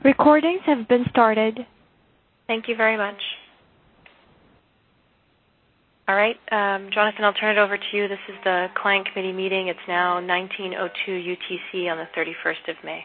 Recordings have been started. Thank you very much. All right, Jonathan, I'll turn it over to you. This is the client committee meeting. It's now 19:02 UTC on the 31st of May.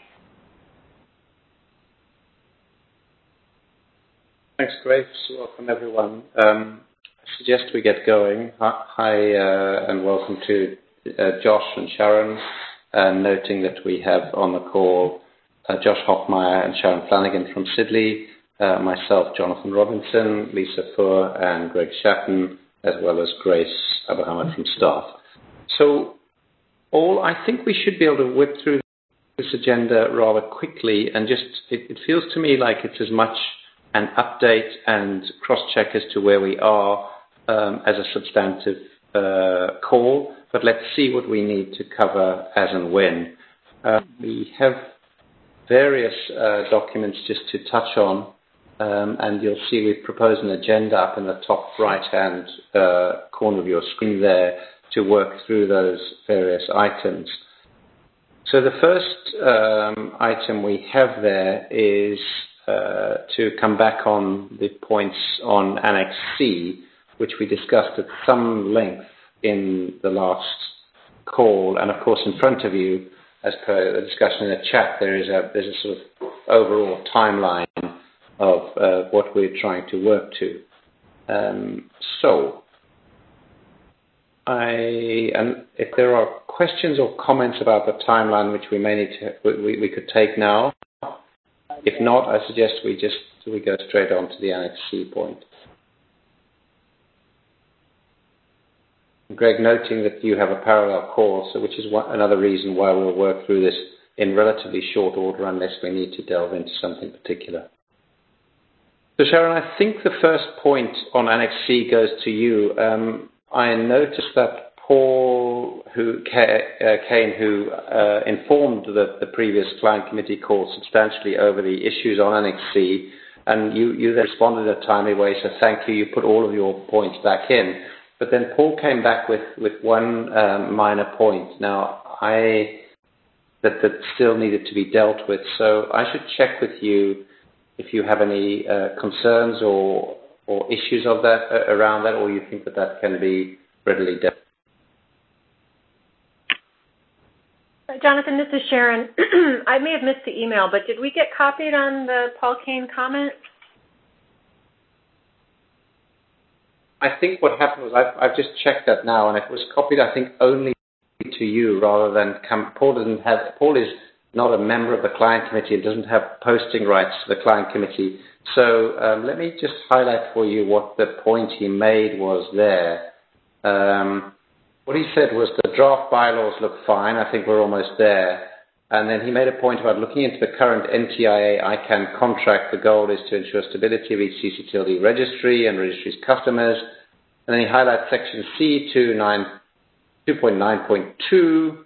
Thanks, Grace. Welcome, everyone. I suggest we get going. Hi, and welcome to Josh and Sharon, noting that we have on the call Josh Hoffmeyer and Sharon Flanagan from Sidley, myself, Jonathan Robinson, Lisa Fuhr, and Greg Shatton, as well as Grace Abraham from staff. So I think we should be able to whip through this agenda rather quickly, and it feels to me like it's as much an update and cross-check as to where we are as a substantive call, but let's see what we need to cover as and when. We have various documents just to touch on, and you'll see we've proposed an agenda up in the top right-hand corner of your screen there to work through those various items. So the first item we have there is to come back on the points on Annex C, which we discussed at some length in the last call. And of course, in front of you, as per the discussion in the chat, there's a sort of overall timeline of what we're trying to work to. And if there are questions or comments about the timeline, which we may need to, we could take now. If not, I suggest we go straight on to the Annex C point. Greg, noting that you have a parallel call, so which is another reason why we'll work through this in relatively short order unless we need to delve into something particular. So Sharon, I think the first point on Annex C goes to you. I noticed that Paul Kane, who informed the previous client committee call substantially over the issues on Annex C, and you then responded in a timely way, so thank you. You put all of your points back in. But then Paul came back with one minor point. Now, that still needed to be dealt with. So I should check with you if you have any concerns or issues of that around that, or you think that can be readily dealt with. Jonathan, this is Sharon. I may have missed the email, but did we get copied on the Paul Kane comment? I think what happened was I've just checked that now, and it was copied, I think, only to you rather than Paul is not a member of the client committee and doesn't have posting rights to the client committee. So let me just highlight for you what the point he made was there. What he said was the draft bylaws look fine. I think we're almost there. And then he made a point about looking into the current NTIA ICANN contract. The goal is to ensure stability of each CCTLD registry and registry's customers. And then he highlights section C 2.9.2.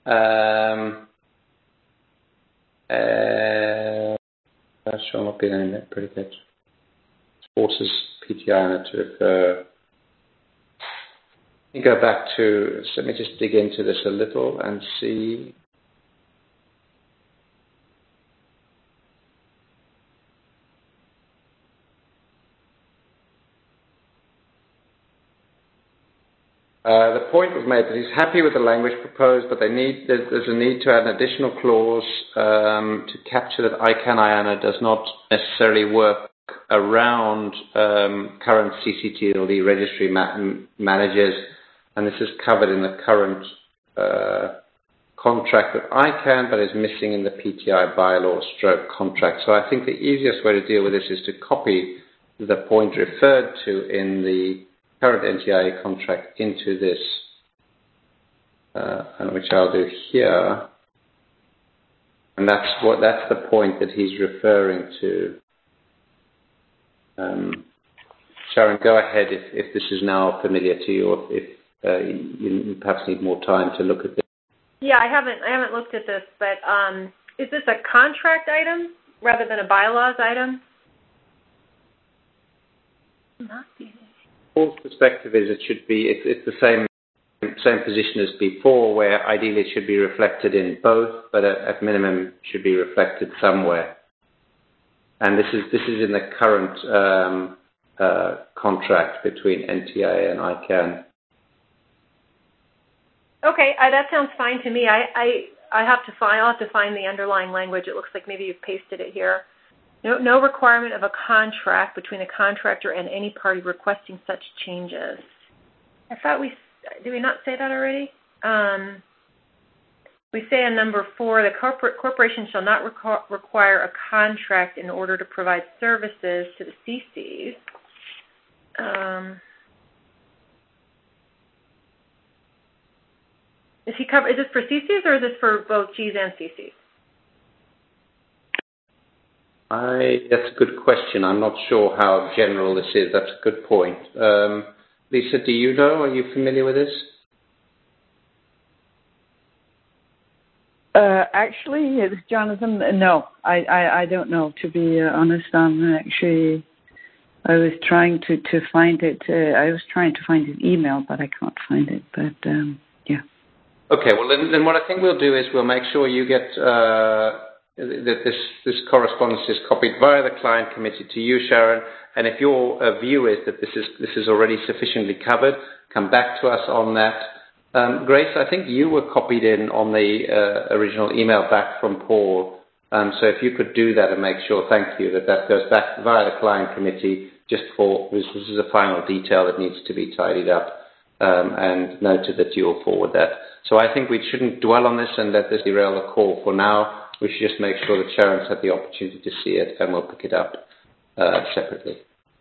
That shall not be any predicate. Forces PTI to refer. Let me go back to, so let me just dig into this a little and see. The point was made that he's happy with the language proposed, but there's a need to add an additional clause to capture that ICANN IANA does not necessarily work around current CCTLD registry managers, and this is covered in the current contract with ICANN, but is missing in the PTI bylaw stroke contract. So I think the easiest way to deal with this is to copy the point referred to in the current NTIA contract into this, and which I'll do here, and that's the point that he's referring to. Sharon, go ahead if this is now familiar to you, or if you perhaps need more time to look at this. Yeah, I haven't looked at this, but is this a contract item rather than a bylaws item? Not really. Paul's perspective is it's the same position as before, where ideally it should be reflected in both, but at minimum should be reflected somewhere. and this is in the current contract between NTIA and ICANN. Okay, that sounds fine to me. I'll have to find the underlying language. It looks like maybe you've pasted it here. No requirement of a contract between a contractor and any party requesting such changes. I thought did we not say that already? We say in number 4, the corporation shall not require a contract in order to provide services to the CCs. Is this for CCs or is this for both Gs and CCs? That's a good question. I'm not sure how general this is. That's a good point. Lisa, do you know? Are you familiar with this? Actually, it's Jonathan. No, I don't know. To be honest, I was trying to find it. I was trying to find his email, but I can't find it. But yeah. Okay. Well, then what I think we'll do is we'll make sure you get that this correspondence is copied via the client committee to you, Sharon. And if your view is that this is already sufficiently covered, come back to us on that. Grace, I think you were copied in on the original email back from Paul. So if you could do that and make sure, thank you, that goes back via the client committee just for, this is a final detail that needs to be tidied up, and noted that you'll forward that. So I think we shouldn't dwell on this and let this derail the call for now. We should just make sure that Sharon's had the opportunity to see it, and we'll pick it up separately.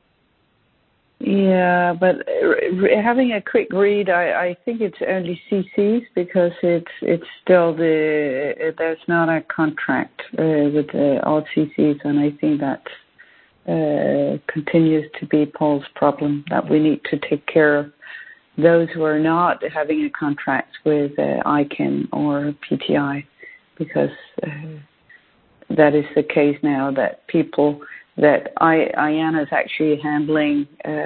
Yeah, but having a quick read, I think it's only CCs because it's still there's not a contract with all CCs, and I think that continues to be Paul's problem, that we need to take care of those who are not having a contract with ICANN or PTI, because that is the case now, that people that IANA is actually handling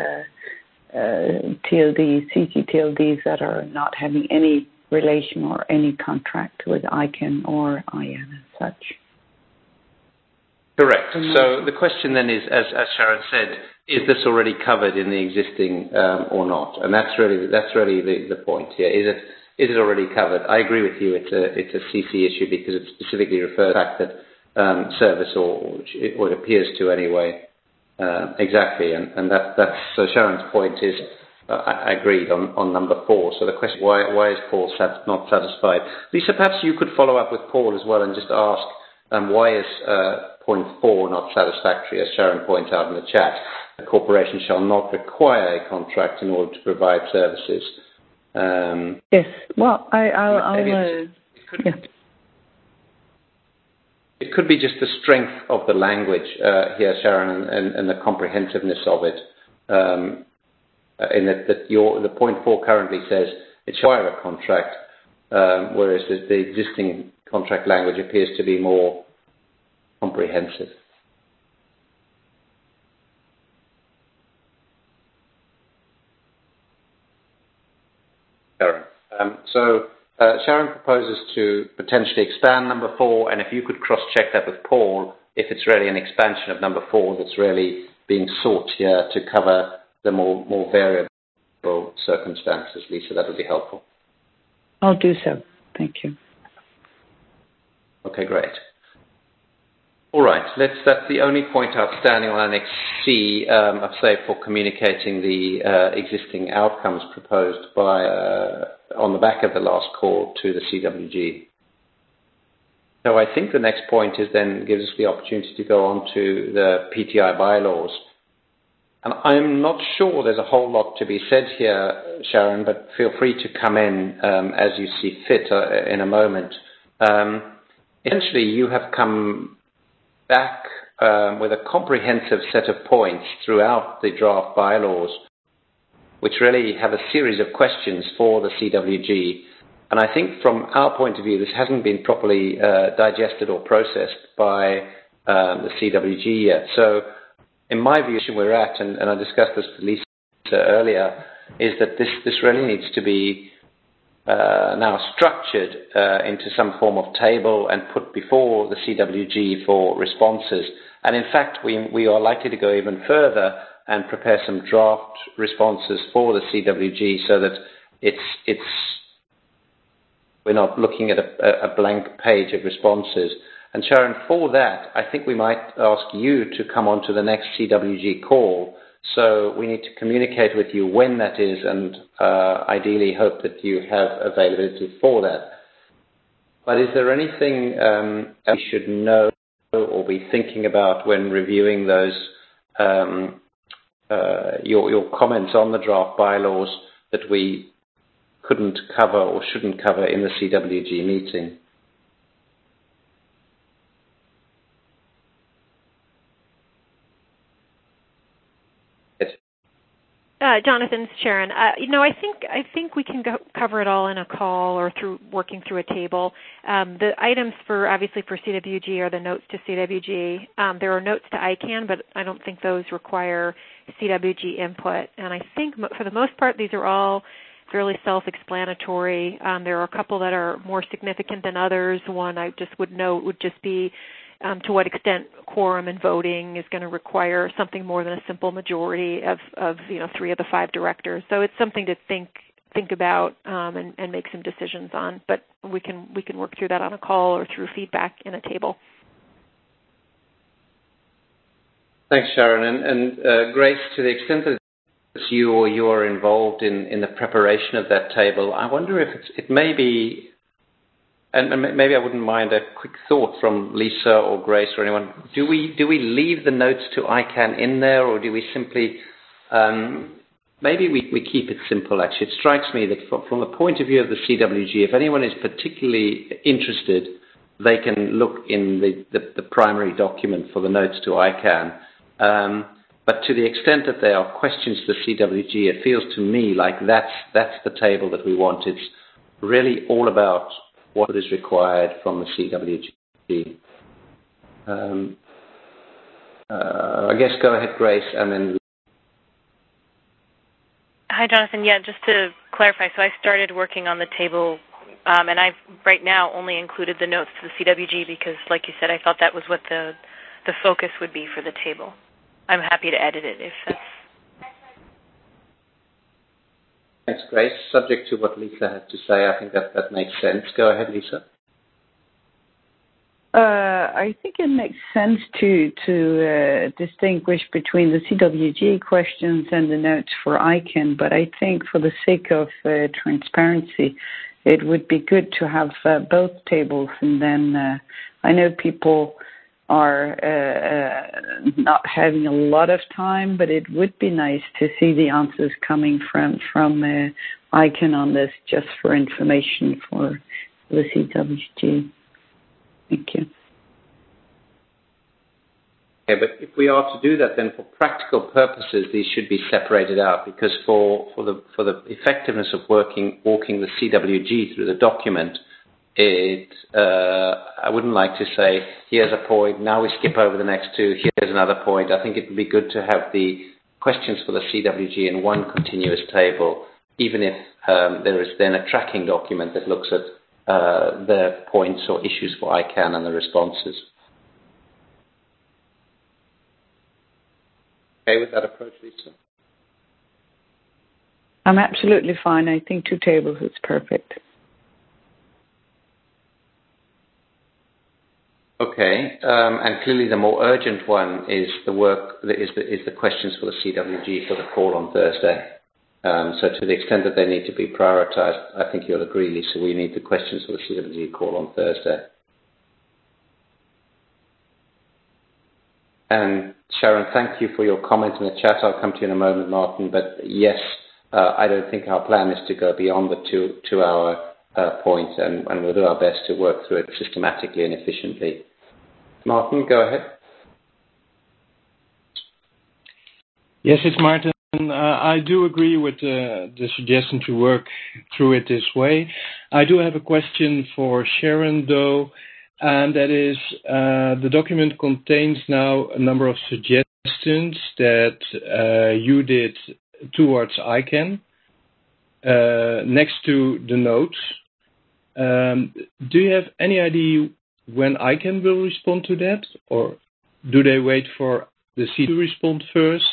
TLDs, CC-TLDs that are not having any relation or any contract with ICANN or IANA as such. Correct. So the question then is, as Sharon said, is this already covered in the existing or not? And that's really the point here. Is it already covered? I agree with you. It's a CC issue because it specifically refers to the fact that service, or it appears to anyway. Exactly, and that's so Sharon's point is I agreed on number 4. So the question, why is Paul not satisfied? Lisa, perhaps you could follow up with Paul as well and just ask why is point 4 not satisfactory, as Sharon points out in the chat. The corporation shall not require a contract in order to provide services. Yes. Well, I'll It could be just the strength of the language here, Sharon, and the comprehensiveness of it. In that the point 4 currently says it shall require a contract, whereas the existing contract language appears to be more comprehensive. Sharon. Sharon proposes to potentially expand number 4, and if you could cross-check that with Paul, if it's really an expansion of number 4 that's really being sought here to cover the more variable circumstances, Lisa, that would be helpful. I'll do so. Thank you. Okay, great. All right, that's the only point outstanding on Annex C, I'd say, for communicating the existing outcomes proposed by on the back of the last call to the CWG. So I think the next point is then gives us the opportunity to go on to the PTI bylaws. And I'm not sure there's a whole lot to be said here, Sharon, but feel free to come in as you see fit in a moment. Essentially, you have come back with a comprehensive set of points throughout the draft bylaws, which really have a series of questions for the CWG. And I think from our point of view, this hasn't been properly digested or processed by the CWG yet. So in my view, we're at, and I discussed this with Lisa earlier, is that this really needs to be now structured into some form of table and put before the CWG for responses. And in fact, we are likely to go even further and prepare some draft responses for the CWG so that we're not looking at a blank page of responses. And Sharon, for that, I think we might ask you to come on to the next CWG call. So we need to communicate with you when that is, and ideally hope that you have availability for that. But is there anything else we should know or be thinking about when reviewing those your comments on the draft bylaws that we couldn't cover or shouldn't cover in the CWG meeting? Jonathan, Sharon. I think we can cover it all in a call or through working through a table. The items obviously for CWG are the notes to CWG. There are notes to ICANN, but I don't think those require CWG input. And I think for the most part, these are all fairly self-explanatory. There are a couple that are more significant than others. One I just would note would just be to what extent quorum and voting is going to require something more than a simple majority of 3 of the 5 directors. So it's something to think about and make some decisions on. But we can work through that on a call or through feedback in a table. Thanks, Sharon. And Grace, to the extent that you or you are involved in the preparation of that table, I wonder if it may be. And maybe I wouldn't mind a quick thought from Lisa or Grace or anyone. Do we leave the notes to ICANN in there, or do we simply maybe we keep it simple? Actually, it strikes me that from the point of view of the CWG, if anyone is particularly interested, they can look in the primary document for the notes to ICANN. But to the extent that there are questions to the CWG, it feels to me like that's the table that we want. It's really all about what is required from the CWG. I guess go ahead, Grace, and then. Hi, Jonathan. Yeah, just to clarify, so I started working on the table, and I've right now only included the notes to the CWG because, like you said, I thought that was what the focus would be for the table. I'm happy to edit it if that's. Thanks, Grace. Subject to what Lisa has to say, I think that makes sense. Go ahead, Lisa. I think it makes sense to distinguish between the CWG questions and the notes for ICANN, but I think for the sake of transparency, it would be good to have both tables, and then I know people are not having a lot of time, but it would be nice to see the answers coming from ICANN on this, just for information for the CWG. Thank you. Okay, but if we are to do that, then for practical purposes, these should be separated out, because for the effectiveness of walking the CWG through the document, I wouldn't like to say, here's a point, now we skip over the next 2, here's another point. I think it would be good to have the questions for the CWG in one continuous table, even if there is then a tracking document that looks at the points or issues for ICANN and the responses. Okay with that approach, Lisa? I'm absolutely fine. I think 2 tables is perfect. Okay, and clearly the more urgent one is the questions for the CWG for the call on Thursday. So to the extent that they need to be prioritized, I think you'll agree, Lisa, we need the questions for the CWG call on Thursday. And Sharon, thank you for your comments in the chat. I'll come to you in a moment, Martin. But yes, I don't think our plan is to go beyond the 2-hour point, and we'll do our best to work through it systematically and efficiently. Martin, go ahead. Yes, it's Martin. I do agree with the suggestion to work through it this way. I do have a question for Sharon, though, and that is the document contains now a number of suggestions that you did towards ICANN next to the notes. Do you have any idea when ICANN will respond to that, or do they wait for the C to respond first?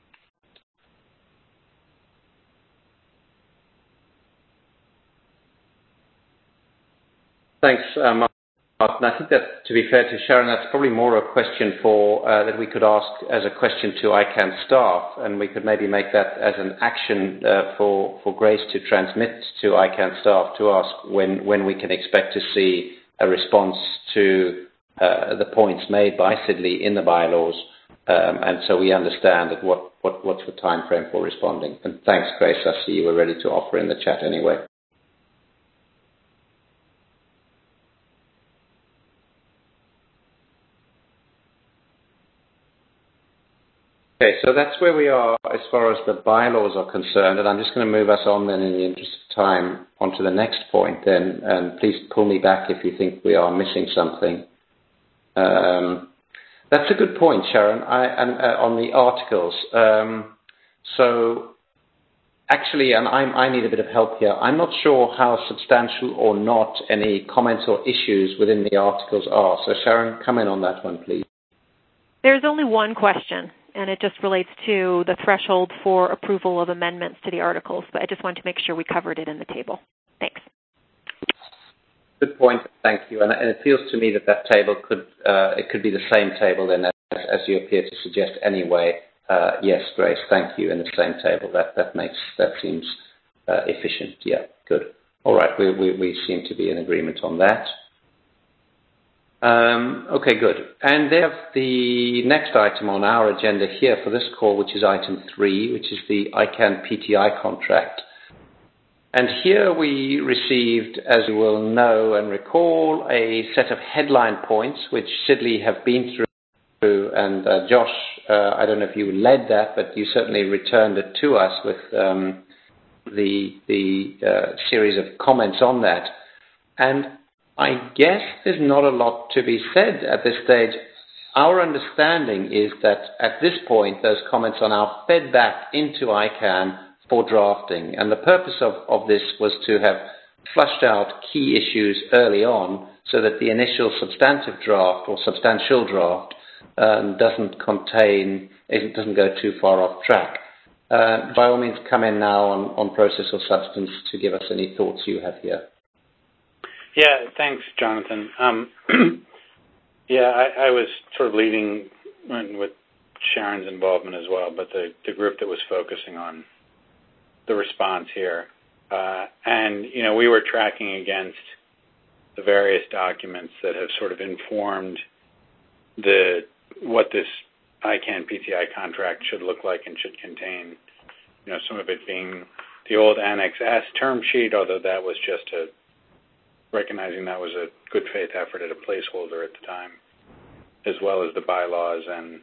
Thanks, Martin. I think that, to be fair to Sharon, that's probably more a question for that we could ask as a question to ICANN staff, and we could maybe make that as an action for Grace to transmit to ICANN staff to ask when we can expect to see a response to the points made by Sidley in the bylaws, and so we understand that what's the time frame for responding. And thanks, Grace. I see you were ready to offer in the chat anyway. Okay, so that's where we are as far as the bylaws are concerned, and I'm just going to move us on then in the interest of time onto the next point then, and please pull me back if you think we are missing something. That's a good point, Sharon, on the articles. So actually, and I need a bit of help here, I'm not sure how substantial or not any comments or issues within the articles are. So Sharon, come in on that one, please. There's only one question, and it just relates to the threshold for approval of amendments to the articles, but I just wanted to make sure we covered it in the table. Thanks. Good point. Thank you. And it feels to me that table could be the same table then as you appear to suggest anyway. Yes, Grace. Thank you. In the same table. That seems efficient. Yeah. Good. All right. We seem to be in agreement on that. Okay, good. And they have the next item on our agenda here for this call, which is item 3, which is the ICANN PTI contract. And here we received, as you will know and recall, a set of headline points which Sidley have been through. And Josh, I don't know if you led that, but you certainly returned it to us with the series of comments on that. And I guess there's not a lot to be said at this stage. Our understanding is that at this point, those comments are now fed back into ICANN for drafting. And the purpose of this was to have flushed out key issues early on so that the initial substantive draft or substantial draft doesn't go too far off track. By all means, come in now on process or substance to give us any thoughts you have here. Yeah, thanks, Jonathan. I was sort of leading with Sharon's involvement as well, but the group that was focusing on the response here. And, we were tracking against the various documents that have sort of informed what this ICANN PTI contract should look like and should contain. Some of it being the old Annex S term sheet, although that was just recognizing that was a good faith effort at a placeholder at the time, as well as the bylaws and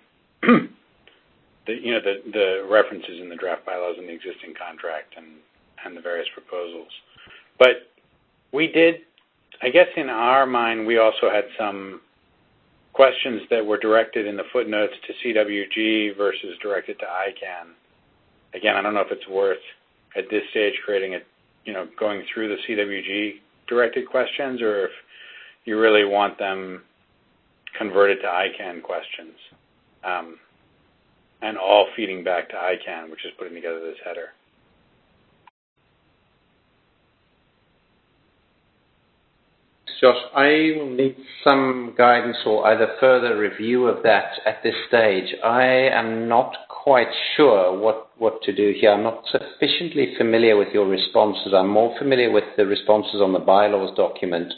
the references in the draft bylaws in the existing contract and the various proposals. But we did, I guess in our mind, we also had some questions that were directed in the footnotes to CWG versus directed to ICANN. Again, I don't know if it's worth at this stage creating going through the CWG directed questions, or if you really want them converted to ICANN questions, and all feeding back to ICANN, which is putting together this header. Josh, I will need some guidance or either further review of that at this stage. I am not quite sure what to do here. I'm not sufficiently familiar with your responses. I'm more familiar with the responses on the bylaws document.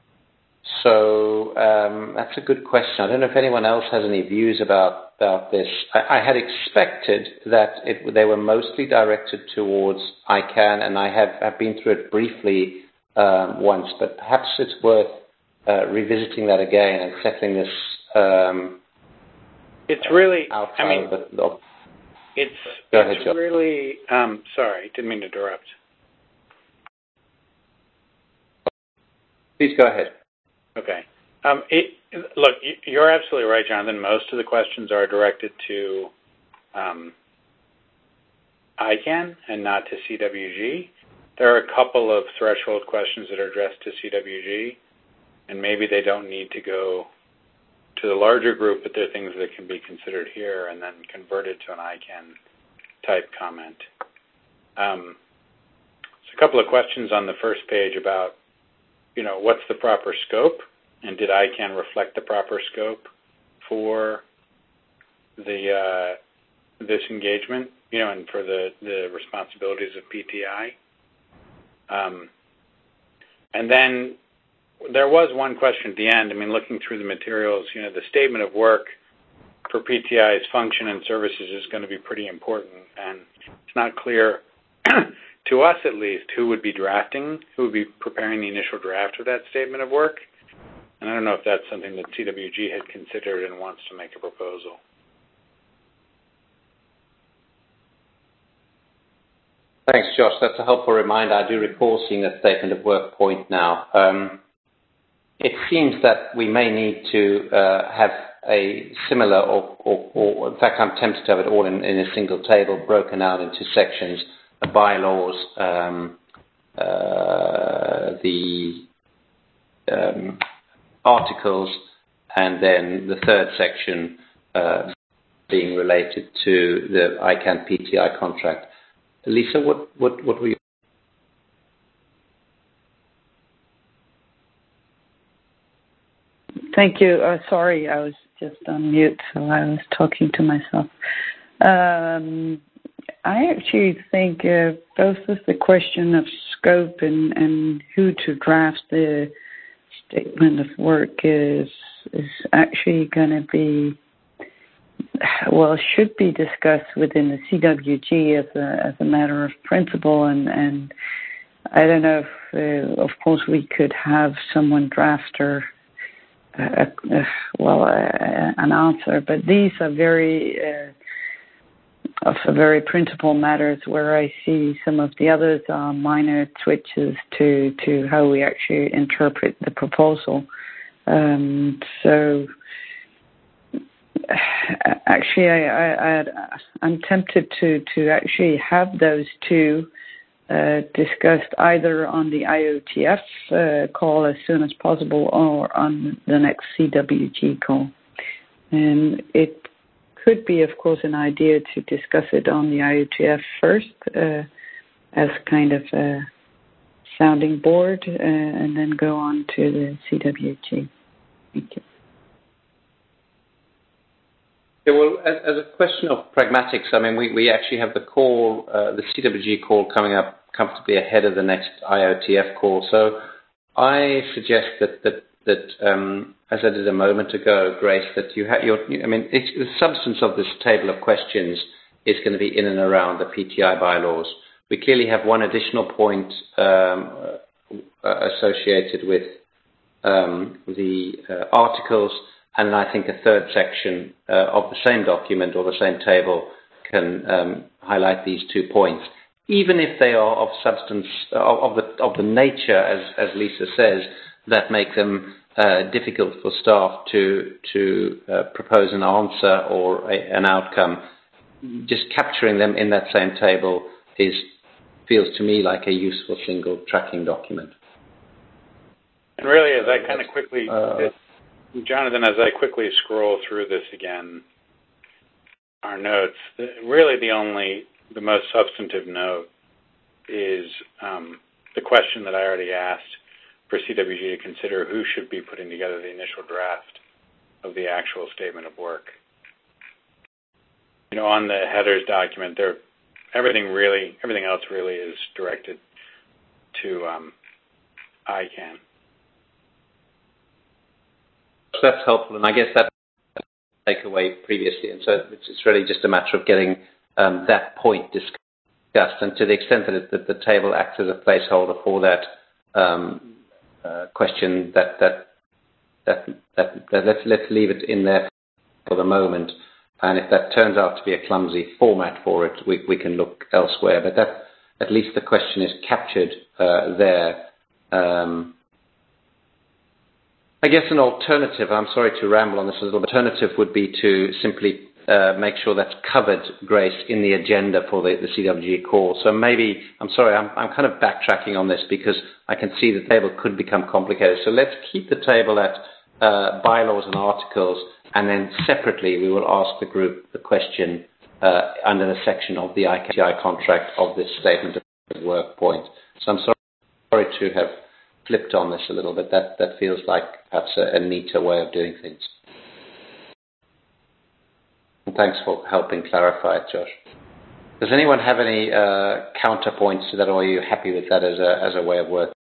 So that's a good question. I don't know if anyone else has any views about this. I had expected that they were mostly directed towards ICANN, and I have been through it briefly once, but perhaps it's worth revisiting that again and settling this. It's really, outside it's really. Sorry, didn't mean to interrupt. Please go ahead. Okay. Look, you're absolutely right, Jonathan. Most of the questions are directed to ICANN and not to CWG. There are a couple of threshold questions that are addressed to CWG, and maybe they don't need to go to the larger group, but there are things that can be considered here and then converted to an ICANN type comment. So a couple of questions on the first page about, what's the proper scope, and did ICANN reflect the proper scope for this engagement, and for the responsibilities of PTI. And then there was one question at the end. Looking through the materials, the statement of work for PTI's function and services is going to be pretty important, and it's not clear to us, at least, who would be preparing the initial draft of that statement of work. And I don't know if that's something that CWG had considered and wants to make a proposal. Thanks, Josh. That's a helpful reminder. I do recall seeing that statement of work point now. It seems that we may need to have a similar, or in fact, I'm tempted to have it all in a single table, broken out into sections: the bylaws, the articles, and then the third section being related to the ICANN PTI contract. Lisa, what were you? Thank you. Sorry, I was just on mute, so I was talking to myself. I actually think both of the question of scope and who to draft the statement of work is actually going to be, should be discussed within the CWG as a matter of principle, and I don't know if, of course, we could have someone draft or an answer, but these are very principal matters where I see some of the others are minor switches to how we actually interpret the proposal. So actually, I'm tempted to actually have those two discussed either on the IOTF call as soon as possible or on the next CWG call. And it could be, of course, an idea to discuss it on the IOTF first as kind of a sounding board and then go on to the CWG. Thank you. Yeah, well, as a question of pragmatics, we actually have the call, the CWG call coming up comfortably ahead of the next IOTF call. So I suggest that as I did a moment ago, Grace, that you have the substance of this table of questions is going to be in and around the PTI bylaws. We clearly have one additional point associated with the articles, and I think a third section of the same document or the same table can highlight these 2 points, even if they are of substance, of the nature, as Lisa says, that make them difficult for staff to propose an answer or an outcome. Just capturing them in that same table feels to me like a useful single tracking document. And really, as I kind of quickly, Jonathan, as I quickly scroll through this again, our notes, really the most substantive note is the question that I already asked for CWG to consider who should be putting together the initial draft of the actual statement of work. On the headers document, everything else really is directed to ICANN. That's helpful, and I guess that takeaway previously, and so it's really just a matter of getting that point discussed, and to the extent that the table acts as a placeholder for that question, that let's leave it in there for the moment, and if that turns out to be a clumsy format for it, we can look elsewhere. But that at least the question is captured there. I guess an alternative, I'm sorry to ramble on this a little bit, alternative would be to simply make sure that's covered, Grace, in the agenda for the CWG call. So maybe, I'm sorry, I'm kind of backtracking on this because I can see the table could become complicated. So let's keep the table at bylaws and articles, and then separately we will ask the group the question under the section of the ICANN contract of this statement of work point. So I'm sorry to have flipped on this a little bit. That feels like perhaps a neater way of doing things. And thanks for helping clarify it, Josh. Does anyone have any counterpoints to that, or are you happy with that as a way of working?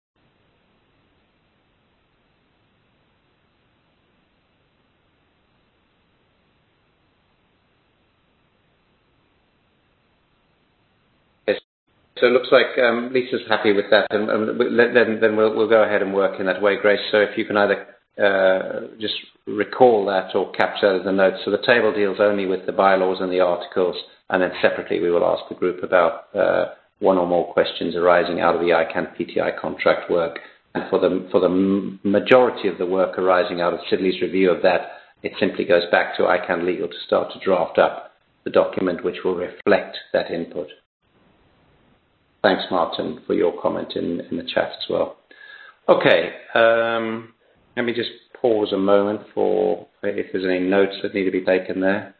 So it looks like Lisa's happy with that, and then we'll go ahead and work in that way, Grace. So if you can either just recall that or capture the notes. So the table deals only with the bylaws and the articles, and then separately we will ask the group about one or more questions arising out of the ICANN PTI contract work. And for the majority of the work arising out of Sidley's review of that, it simply goes back to ICANN Legal to start to draft up the document which will reflect that input. Thanks, Martin, for your comment in the chat as well. Okay, let me just pause a moment for if there's any notes that need to be taken there.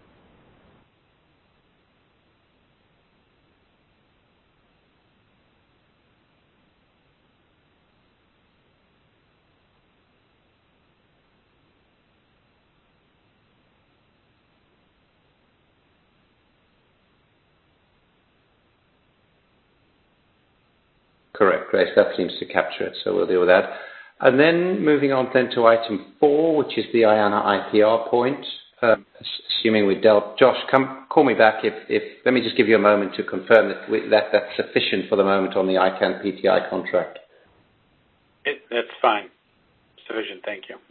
Correct, Grace. That seems to capture it, so we'll deal with that. And then moving on then to item 4, which is the IANA IPR point. Assuming we dealt, Josh, call me back if. Let me just give you a moment to confirm that that's sufficient for the moment on the ICANN PTI contract. That's fine. Sufficient. Thank you.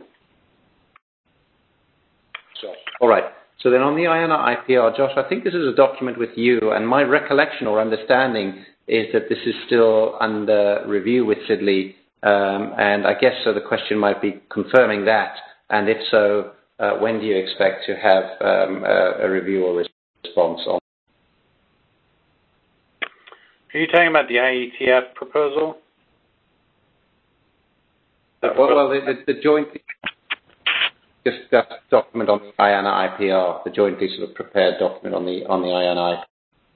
All right. So then on the IANA IPR, Josh, I think this is a document with you, and my recollection or understanding is that this is still under review with Sidley, and I guess so the question might be confirming that, and if so, when do you expect to have a review or response on? Are you talking about the IETF proposal? Well, the joint discussed document on the IANA IPR, the jointly sort of prepared document on the IANA IPR.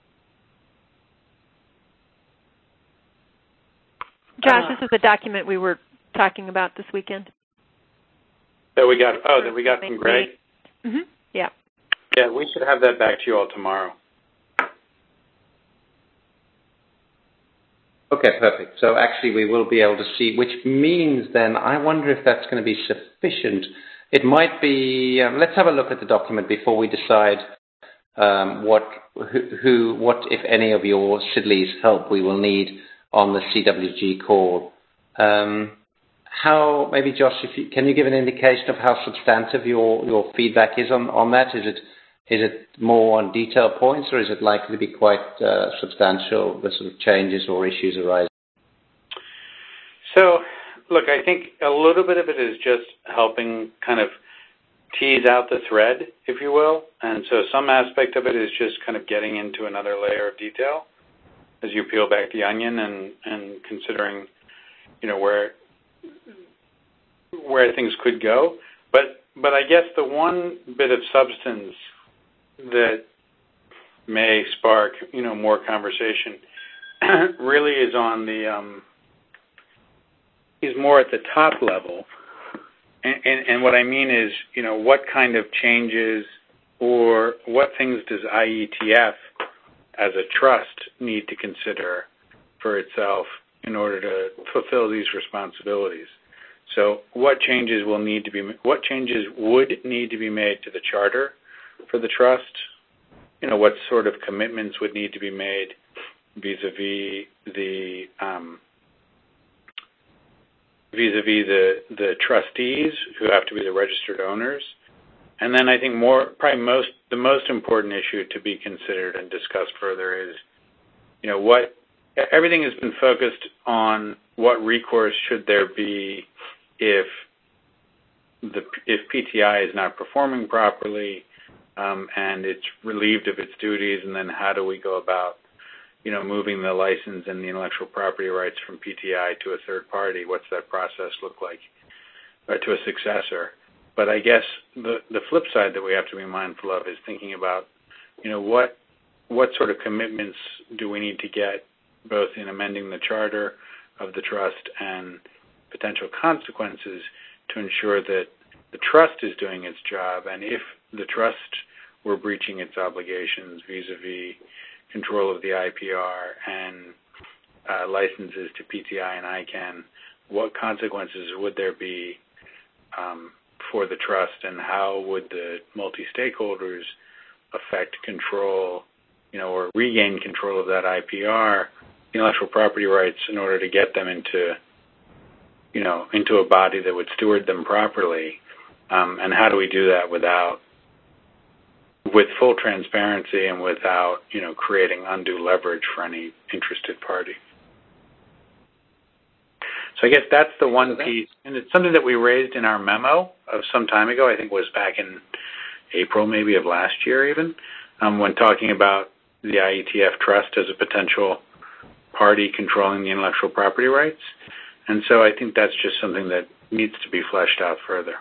Josh, this is the document we were talking about this weekend. That we got from Greg? Mm-hmm. Yeah. Yeah, we should have that back to you all tomorrow. Okay, perfect. So actually we will be able to see, which means then, I wonder if that's going to be sufficient. It might be, let's have a look at the document before we decide what, if any, of your Sidley's help we will need on the CWG call. Maybe Josh, can you give an indication of how substantive your feedback is on that? Is it more on detail points, or is it likely to be quite substantial, the sort of changes or issues arising? So, look, I think a little bit of it is just helping kind of tease out the thread, if you will. And so some aspect of it is just kind of getting into another layer of detail as you peel back the onion and considering, where things could go. But I guess the one bit of substance that may spark, more conversation really is on the is more at the top level. And what I mean is, what kind of changes or what things does IETF as a trust need to consider for itself in order to fulfill these responsibilities? So what changes would need to be made to the charter for the trust? What sort of commitments would need to be made vis-a-vis the trustees who have to be the registered owners? And then I think the most important issue to be considered and discussed further is, everything has been focused on what recourse should there be if PTI is not performing properly and it's relieved of its duties, and then how do we go about, moving the license and the intellectual property rights from PTI to a third party? What's that process look like? or to a successor. But I guess the flip side that we have to be mindful of is thinking about, what sort of commitments do we need to get, both in amending the charter of the trust and potential consequences, to ensure that the trust is doing its job, and if the trust were breaching its obligations vis-a-vis control of the IPR and licenses to PTI and ICANN, what consequences would there be for the trust, and how would the multi-stakeholders affect control, or regain control of that IPR, intellectual property rights, in order to get them into a body that would steward them properly, and how do we do that with full transparency and without, creating undue leverage for any interested party. So I guess that's the one piece, and it's something that we raised in our memo of some time ago. I think it was back in April maybe of last year even, when talking about the IETF trust as a potential party controlling the intellectual property rights. And so I think that's just something that needs to be fleshed out further.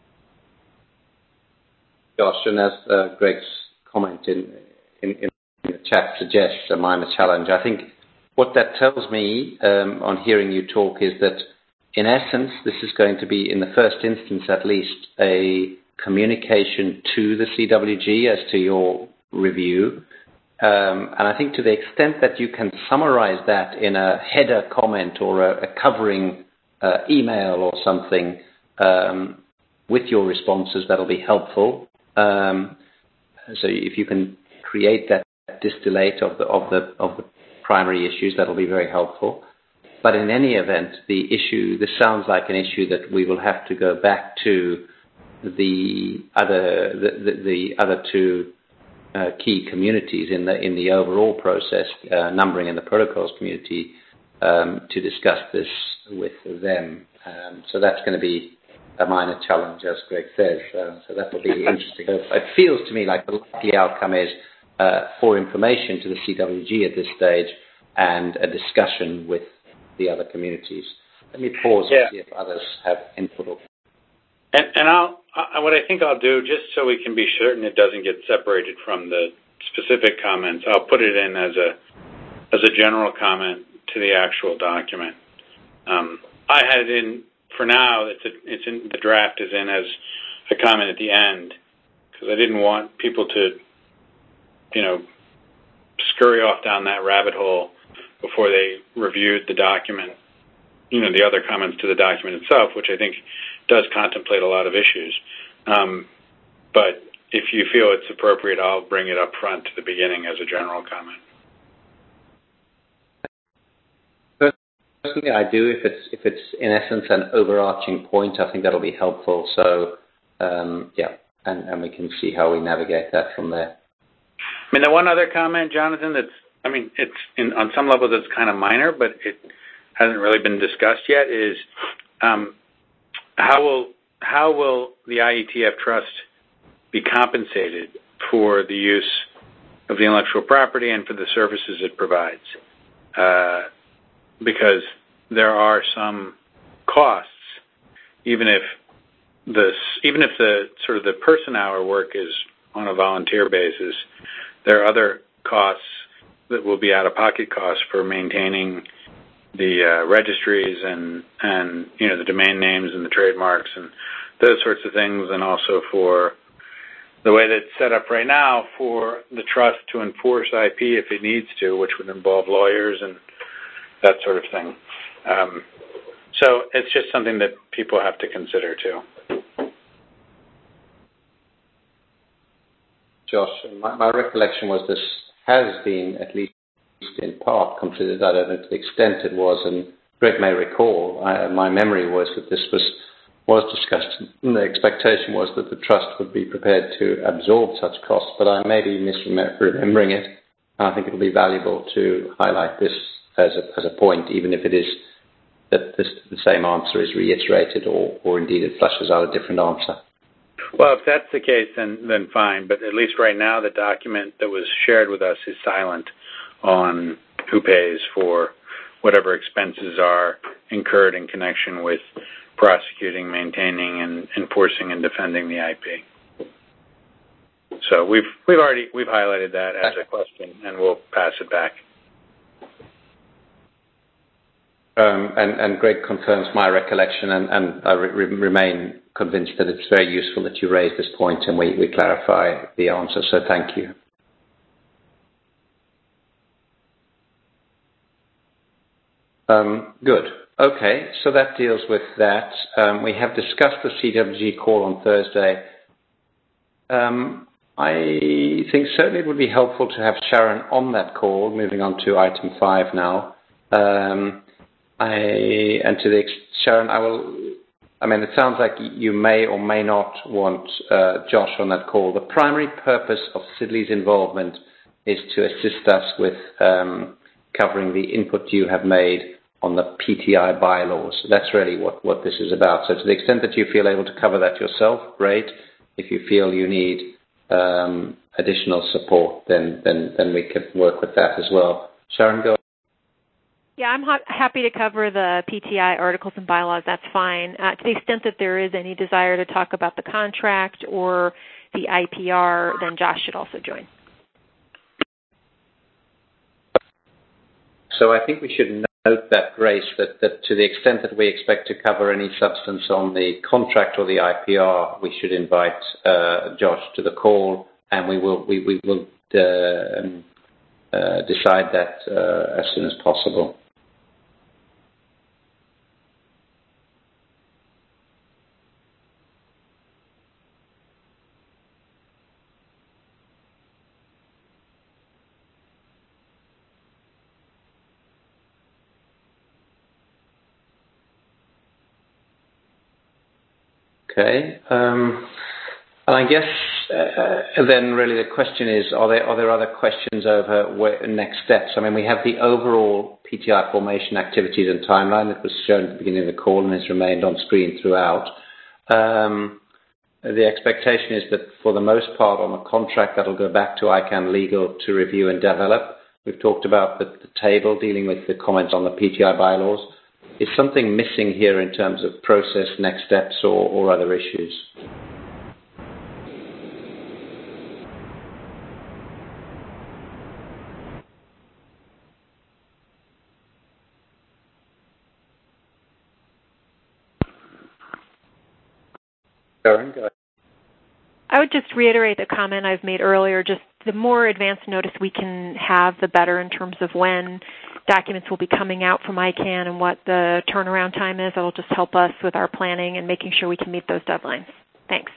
Josh, and as Greg's comment in the chat suggests, a minor challenge, I think what that tells me on hearing you talk is that, in essence, this is going to be, in the first instance at least, a communication to the CWG as to your review. And I think to the extent that you can summarize that in a header comment or a covering email or something with your responses, that'll be helpful. So if you can create that distillate of the primary issues, that'll be very helpful. But in any event, this sounds like an issue that we will have to go back to the other two key communities in the overall process, numbering and the protocols community, to discuss this with them. So that's going to be a minor challenge, as Greg says. So that will be interesting. It feels to me like the likely outcome is for information to the CWG at this stage and a discussion with the other communities. Let me pause and see if others have input. And what I think I'll do, just so we can be certain it doesn't get separated from the specific comments, I'll put it in as a general comment to the actual document. I had it in for now. It's in the draft is in as a comment at the end, because I didn't want people to, scurry off down that rabbit hole before they reviewed the document. The other comments to the document itself, which I think does contemplate a lot of issues. But if you feel it's appropriate, I'll bring it up front to the beginning as a general comment. Personally, I do. If it's in essence an overarching point, I think that'll be helpful. So, and we can see how we navigate that from there. I mean, the one other comment, Jonathan, it's on some levels it's kind of minor, but it hasn't really been discussed yet, is how will the IETF trust be compensated for the use of the intellectual property and for the services it provides? Because there are some costs, even if the sort of the person hour work is on a volunteer basis, there are other costs that will be out-of-pocket costs for maintaining the registries and the domain names and the trademarks and those sorts of things, and also for the way that it's set up right now for the trust to enforce IP if it needs to, which would involve lawyers and that sort of thing. So it's just something that people have to consider too. Josh, my recollection was this has been, at least in part, considered. I don't know to the extent it was, and Greg may recall, my memory was that this was discussed, and the expectation was that the trust would be prepared to absorb such costs, but I may be misremembering it. I think it will be valuable to highlight this as a point, even if it is that the same answer is reiterated or indeed it flushes out a different answer. Well, if that's the case, then fine. But at least right now, the document that was shared with us is silent on who pays for whatever expenses are incurred in connection with prosecuting, maintaining, and enforcing and defending the IP. So we've highlighted that as a question, and we'll pass it back. And Greg confirms my recollection, and I remain convinced that it's very useful that you raise this point and we clarify the answer. So thank you. Good. Okay, so that deals with that. We have discussed the CWG call on Thursday. I think certainly it would be helpful to have Sharon on that call, moving on to item 5 now. Sharon, it sounds like you may or may not want Josh on that call. The primary purpose of Sidley's involvement is to assist us with covering the input you have made on the PTI bylaws. That's really what this is about. So to the extent that you feel able to cover that yourself, great. If you feel you need additional support, then we can work with that as well. Sharon, go. Yeah, I'm happy to cover the PTI articles and bylaws. That's fine. To the extent that there is any desire to talk about the contract or the IPR, then Josh should also join. So I think we should note that, Grace, that to the extent that we expect to cover any substance on the contract or the IPR, we should invite Josh to the call, and we will decide that as soon as possible. Okay, and I guess then really the question is, are there other questions over next steps? I mean, we have the overall PTI formation activities and timeline that was shown at the beginning of the call and has remained on screen throughout. The expectation is that for the most part on the contract that will go back to ICANN Legal to review and develop. We've talked about the table dealing with the comments on the PTI bylaws. Is something missing here in terms of process, next steps, or other issues? Sharon, go ahead. I would just reiterate the comment I've made earlier. Just the more advanced notice we can have, the better in terms of when documents will be coming out from ICANN and what the turnaround time is. That'll just help us with our planning and making sure we can meet those deadlines. Thanks.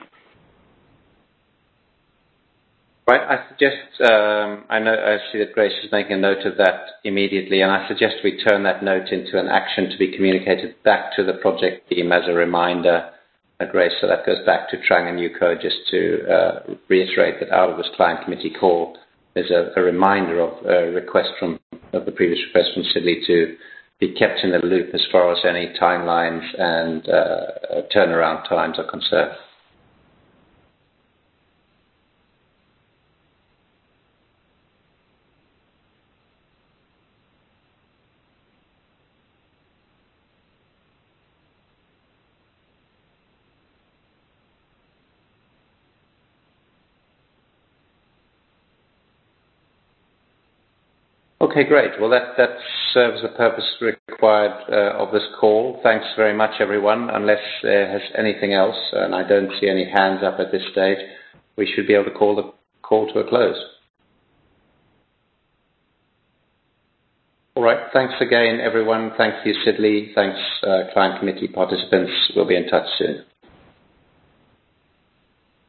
Right. I suggest, I see that Grace is making a note of that immediately, and I suggest we turn that note into an action to be communicated back to the project team as a reminder, Grace. So that goes back to Trang and Yuko, just to reiterate that out of this client committee call, there's a reminder of a request of the previous request from Sidley to be kept in the loop as far as any timelines and turnaround times are concerned. Okay, great. Well, that serves the purpose required of this call. Thanks very much, everyone. Unless there has anything else, and I don't see any hands up at this stage, we should be able to call the call to a close. All right. Thanks again, everyone. Thank you, Sidley. Thanks, client committee participants. We'll be in touch soon.